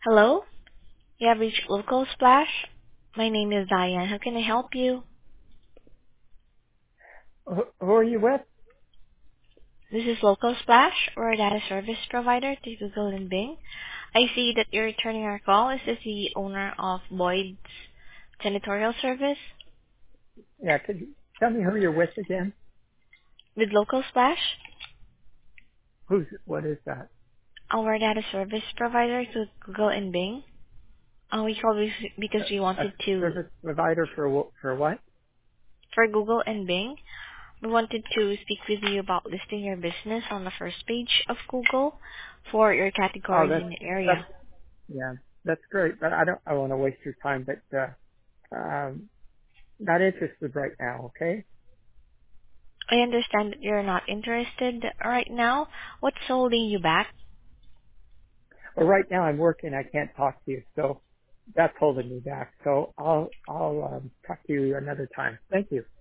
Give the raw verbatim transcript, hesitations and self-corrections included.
Hello? You have reached Local Splash. My name is Diane. How can I help you? Who, who are you with? This is Local Splash. We're a data service provider to Google and Bing. I see that you're returning our call. Is this the owner of Boyd's Janitorial Service? Yeah, could you tell me who you're with again? With Local Splash? Who's, what is that? Our data service provider to Google and Bing. Uh, we called this because we A, a wanted to, service provider for wh- for what? for Google and Bing, we wanted to speak with you about listing your business on the first page of Google for your Oh, categories that's in the that's area. yeah, that's great. But I don't I want to waste your time. But uh, um, not interested right now. Okay. I understand that you're not interested right now. What's holding you back? Well, right now I'm working. I can't talk to you, so that's holding me back. So I'll I'll um, talk to you another time. Thank you.